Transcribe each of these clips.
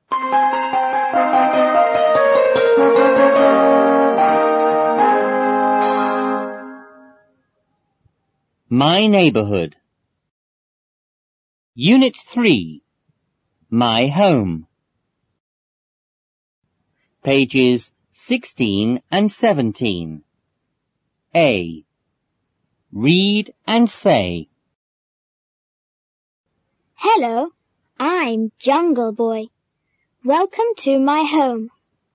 My Neighborhood. Unit 3. My Home. Pages 16 and 17. A. Read and say. Hello, I'm Jungle Boy. Welcome to my home.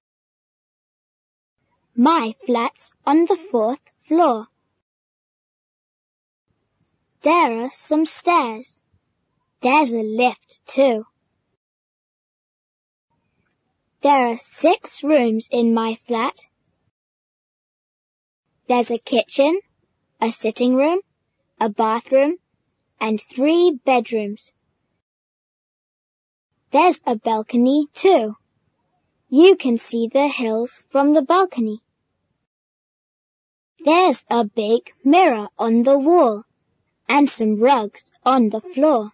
My flat's on the 4th floor. There are some stairs. There's a lift too. There are 6 rooms in my flat. There's a kitchen, a sitting room, a bathroom, and 3 bedrooms. There's a balcony too. You can see the hills from the balcony. There's a big mirror on the wall and some rugs on the floor.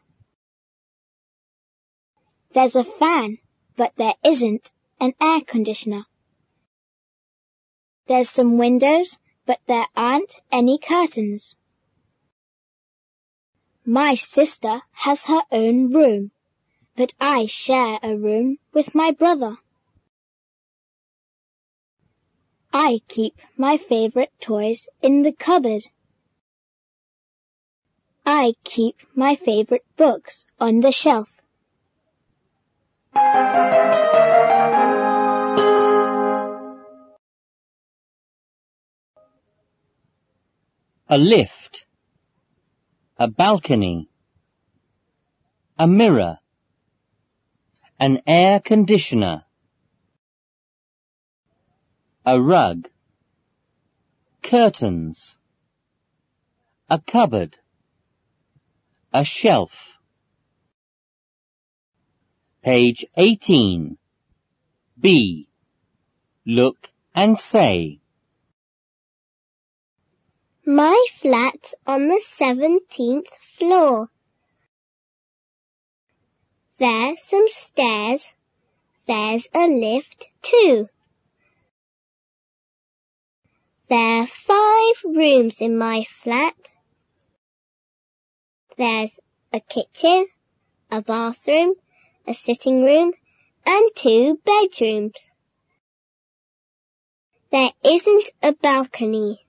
There's a fan, but there isn't an air conditioner. There's some windows, but there aren't any curtains. My sister has her own room, but I share a room with my brother. I keep my favorite toys in the cupboard. I keep my favorite books on the shelf. A lift. A balcony. A mirror. An air conditioner. A rug. Curtains. A cupboard. A shelf. Page 18. B. Look and say. My flat's on the 17th floor. There's some stairs. There's a lift too. There are 5 rooms in my flat. There's a kitchen, a bathroom, a sitting room, and 2 bedrooms. There isn't a balcony.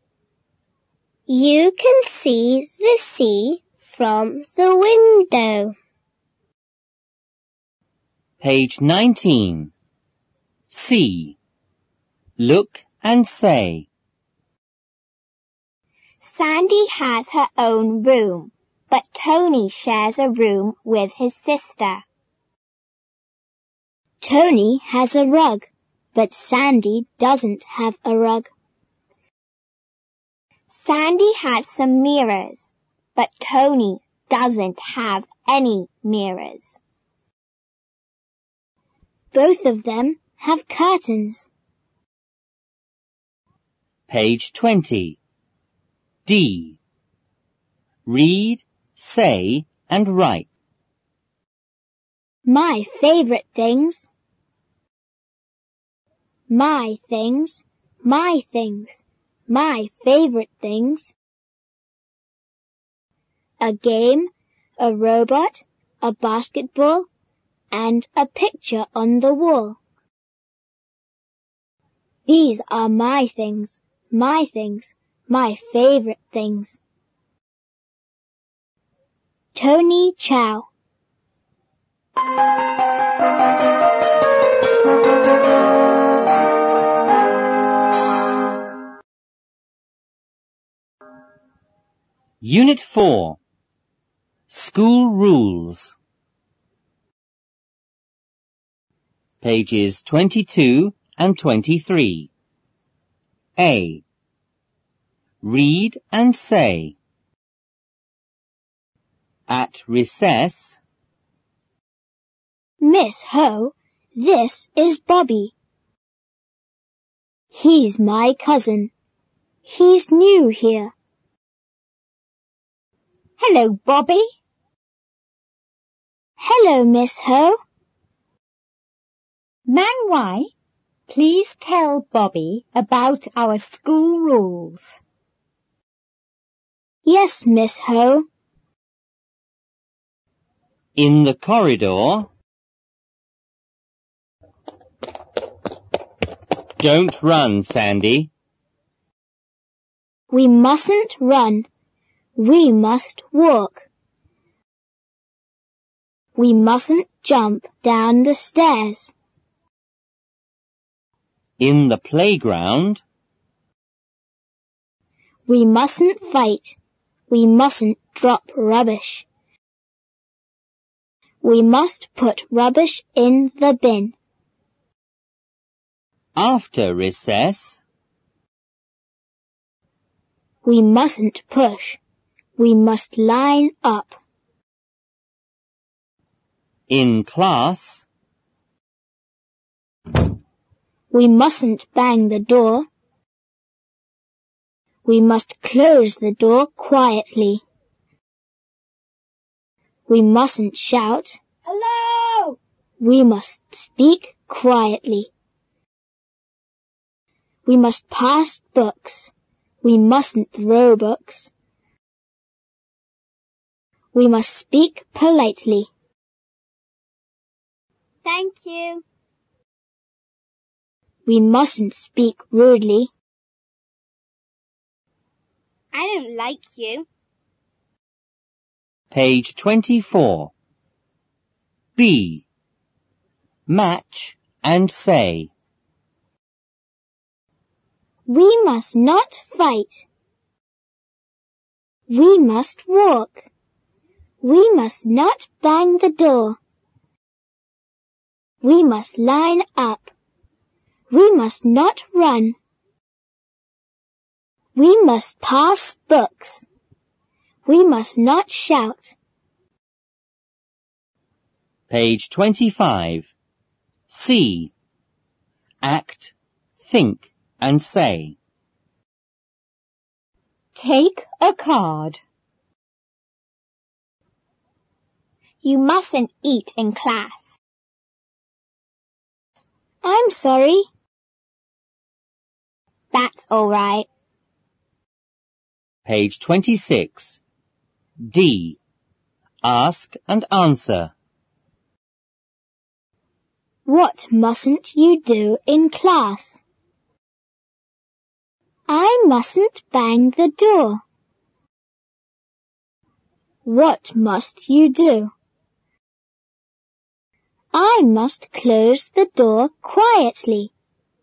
You can see the sea from the window. Page 19. C. Look and say. Sandy has her own room, but Tony shares a room with his sister. Tony has a rug, but Sandy doesn't have a rug. Sandy has some mirrors, but Tony doesn't have any mirrors. Both of them have curtains. Page 20. D. Read, say, and write. My favorite things. My things, my things, my favorite things. A game, a robot, a basketball, and a picture on the wall. These are my things, my favorite things. Tony Chow. Unit 4. School Rules. Pages 22 and 23. A. Read and say. At recess. Miss Ho, this is Bobby. He's my cousin. He's new here. Hello, Bobby. Hello, Miss Ho. Man Y, please tell Bobby about our school rules. Yes, Miss Ho. In the corridor, don't run, Sandy. We mustn't run. We must walk. We mustn't jump down the stairs. In the playground, We mustn't fight. We mustn't drop rubbish. We must put rubbish in the bin. after recess, We mustn't push. We must line up. in class, We mustn't bang the door. We must close the door quietly. We mustn't shout. Hello! We must speak quietly. We must pass books. We mustn't throw books. We must speak politely. Thank you. We mustn't speak rudely. I don't like you. page 24. B. Match and say. We must not fight. We must walk. We must not bang the door. We must line up. We must not run. We must pass books. We must not shout. Page 25. C. Act, think and say. Take a card. You mustn't eat in class. I'm sorry. That's all right. Page 26. D. Ask and answer. What mustn't you do in class? I mustn't bang the door. What must you do? I must close the door quietly.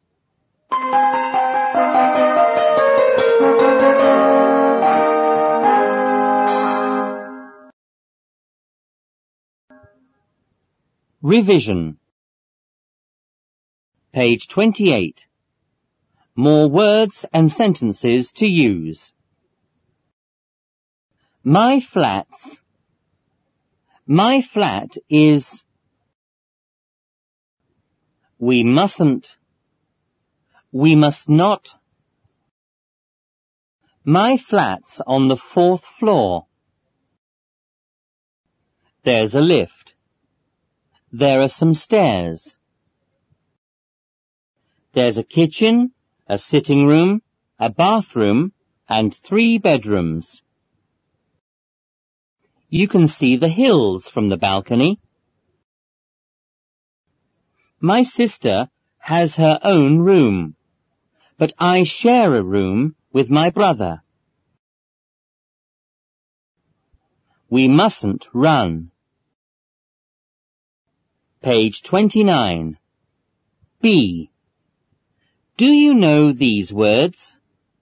Revision. Page 28. More words and sentences to use. My flats. My flat is. We mustn't. We must not. My flat's on the 4th floor. There's a lift. There are some stairs. There's a kitchen, a sitting room, a bathroom, and 3 bedrooms. You can see the hills from the balcony. My sister has her own room, but I share a room with my brother. We mustn't run. Page 29. B. Do you know these words?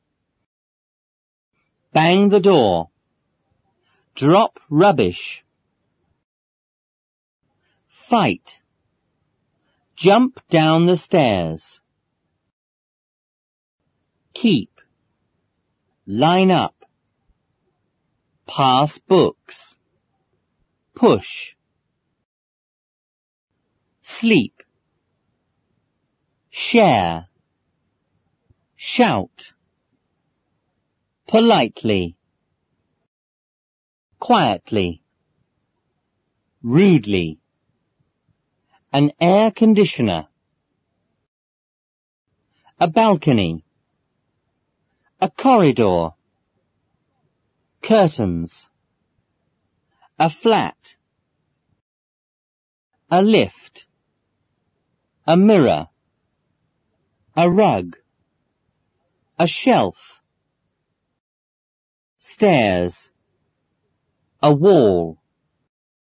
Bang the door. Drop rubbish. Fight. Jump down the stairs. Keep. Line up. Pass books. Push. Sleep. Share. Shout. Politely. Quietly. Rudely. An air conditioner. a balcony, a corridor, curtains, a flat, a lift, a mirror, a rug, a shelf, stairs, a wall.